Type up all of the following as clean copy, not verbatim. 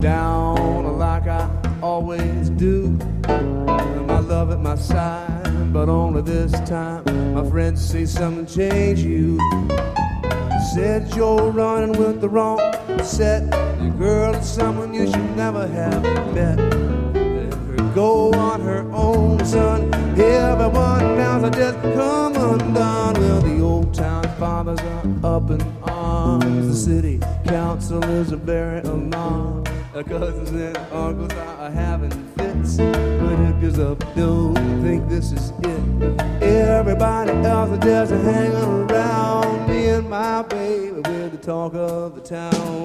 down like I always do. My love at my side, but only this time my friends say something changed you. Said you're running with the wrong set. The girl is someone you should never have met. Let her go on her own, son. Everyone else will just come undone. Well, the old town fathers are up in arms. The city council is very alarmed. The cousins and uncles are having fits. But it gives up, don't think this is it. Everybody else is just hanging around. Me and my baby, we're the talk of the town.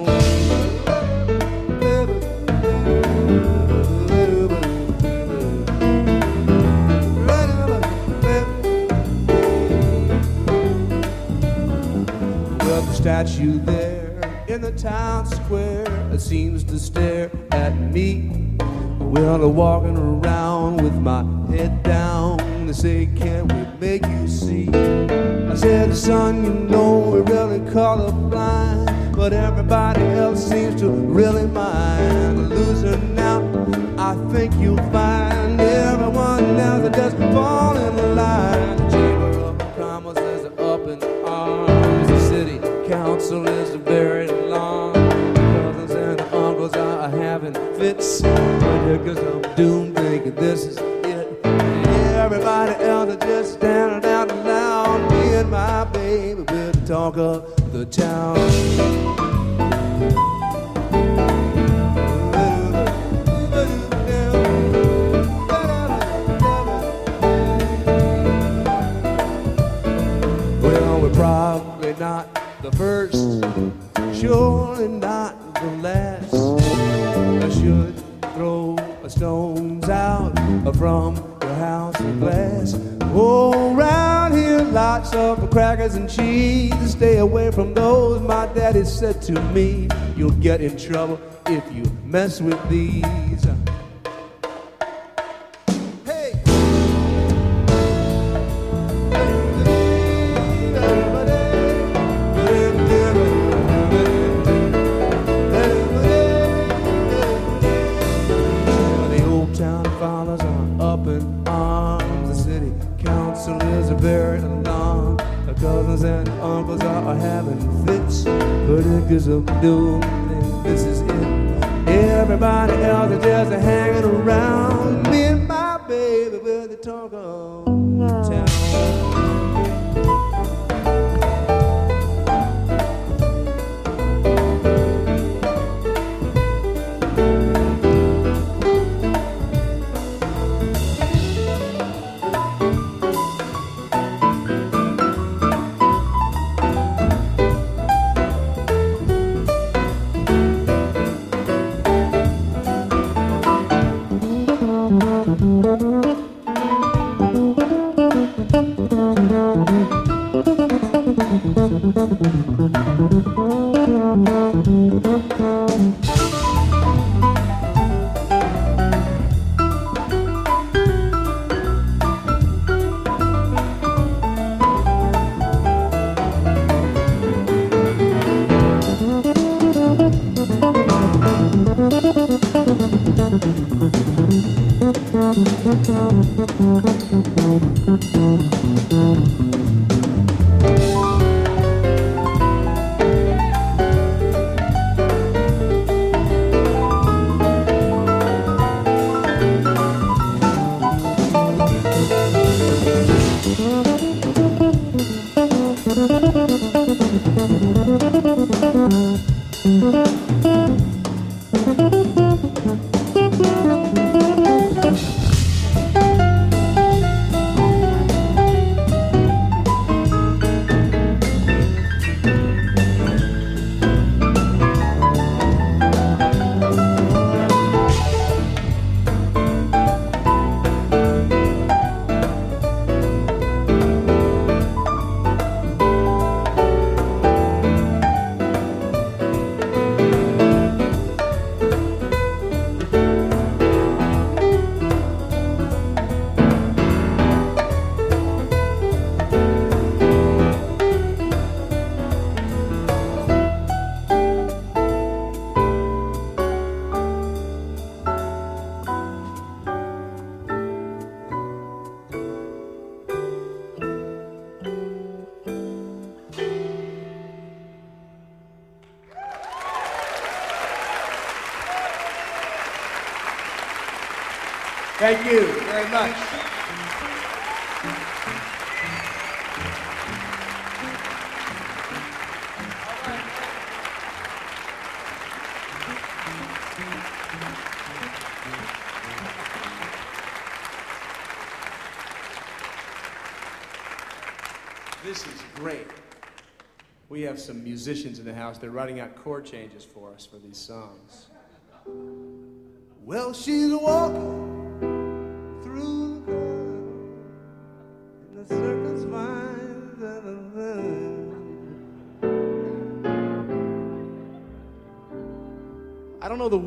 Well, the statue there in the town square seems to stare at me. Well, I'm walking around with my head down. They say, can we make you see? I said, son, you know we're really colorblind, but everybody else seems to really mind. The loser now, I think you'll find everyone else will just fall in line. The Chamber of Commerce is up in arms. The city council is very long. Cousins and uncles are having fits. But here goes I'm doomed, thinking this is it. Everybody else is just standing out loud. Me and my baby, we're the talk of the town. Well, we're probably not the first, surely not the last. I should throw stones out from your house of glass. Oh, round here lots of crackers and cheese. Stay away from those, my daddy said to me. You'll get in trouble if you mess with these. Cause I'm doomed, and this is it. Everybody else is just hanging around. Me and my baby, we're the talk of town. Thank you very much. This is great. We have some musicians in the house. They're writing out chord changes for us for these songs. Well, she's walking through the crowd in the circus vines and I don't know the